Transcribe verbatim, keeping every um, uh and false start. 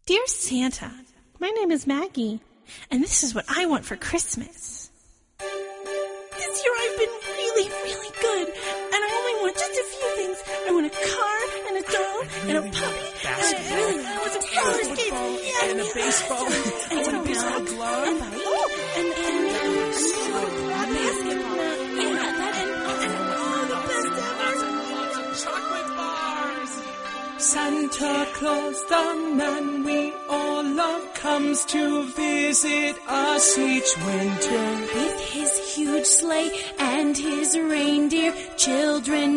Dear Santa, my name is Maggie, and this is what I want for Christmas. This year I've been really, really good, and I only want just a few things. I want a car, and a doll, and a puppy, and I really want some roller skates, yeah, and a baseball, and and a baseball glove, and, oh, and, and, and, and a basketball, yeah, that, and, and, oh, the best ever. chocolate bars. Santa Claus, the man we all love, comes to visit us each winter. With his huge sleigh and his reindeer, children